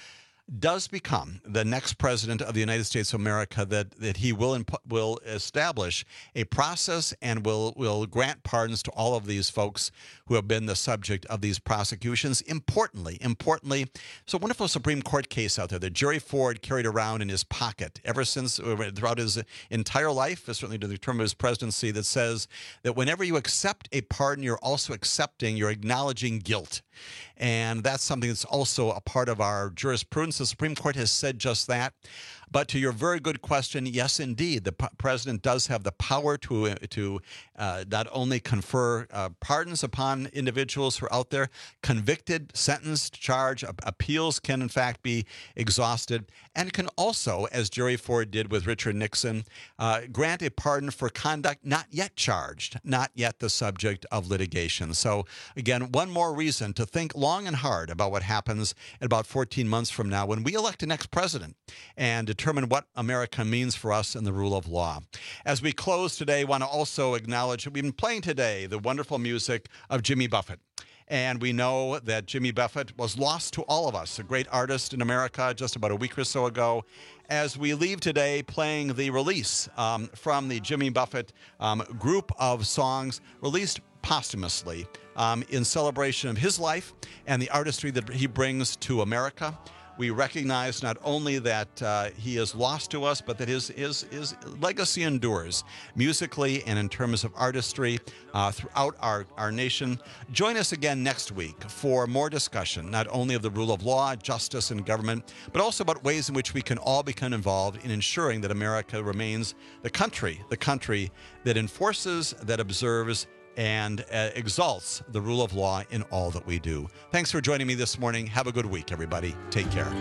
does become the next president of the United States of America, that, that he will imp- will establish a process and will, will grant pardons to all of these folks who have been the subject of these prosecutions. Importantly, importantly, there's a wonderful Supreme Court case out there that Jerry Ford carried around in his pocket ever since, throughout his entire life, certainly to the term of his presidency, that says that whenever you accept a pardon, you're also accepting, you're acknowledging guilt. And that's something that's also a part of our jurisprudence. The Supreme Court has said just that. But to your very good question, yes, indeed, the p- president does have the power to to uh, not only confer uh, pardons upon individuals who are out there, convicted, sentenced, charged, a- appeals can in fact be exhausted, and can also, as Jerry Ford did with Richard Nixon, uh, grant a pardon for conduct not yet charged, not yet the subject of litigation. So again, one more reason to think long and hard about what happens in about fourteen months from now when we elect the next president and determine what America means for us in the rule of law. As we close today, I want to also acknowledge that we've been playing today the wonderful music of Jimmy Buffett. And we know that Jimmy Buffett was lost to all of us, a great artist in America just about a week or so ago. As we leave today playing the release um, from the Jimmy Buffett um, group of songs released posthumously um, in celebration of his life and the artistry that he brings to America. We recognize not only that uh, he is lost to us, but that his, his, his legacy endures musically and in terms of artistry uh, throughout our, our nation. Join us again next week for more discussion, not only of the rule of law, justice, and government, but also about ways in which we can all become involved in ensuring that America remains the country, the country that enforces, that observes, and uh, exalts the rule of law in all that we do. Thanks for joining me this morning. Have a good week, everybody. Take care.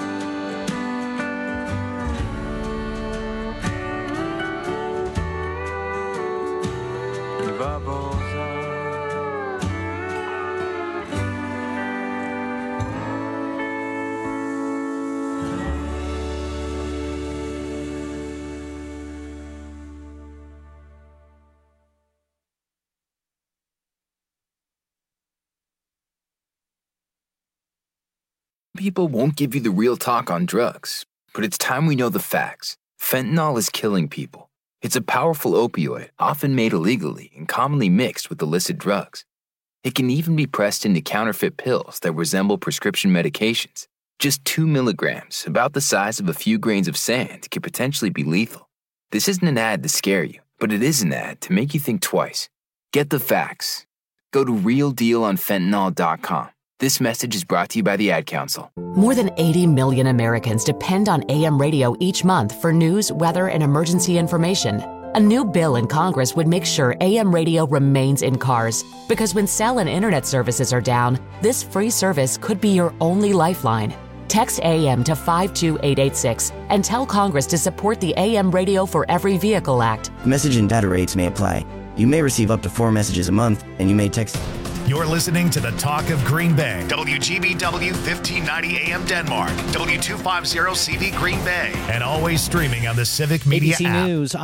People won't give you the real talk on drugs, but it's time we know the facts. Fentanyl is killing people. It's a powerful opioid, often made illegally and commonly mixed with illicit drugs. It can even be pressed into counterfeit pills that resemble prescription medications. Just two milligrams, about the size of a few grains of sand, could potentially be lethal. This isn't an ad to scare you, but it is an ad to make you think twice. Get the facts. Go to real deal on fentanyl dot com. This message is brought to you by the Ad Council. More than eighty million Americans depend on A M radio each month for news, weather, and emergency information. A new bill in Congress would make sure A M radio remains in cars, because when cell and internet services are down, this free service could be your only lifeline. Text A M to five two eight eight six and tell Congress to support the A M Radio for Every Vehicle Act. Message and data rates may apply. You may receive up to four messages a month, and you may text. You're listening to the Talk of Green Bay. W G B W fifteen ninety A M Denmark. W two fifty C V Green Bay. And always streaming on the Civic Media A B C app. News.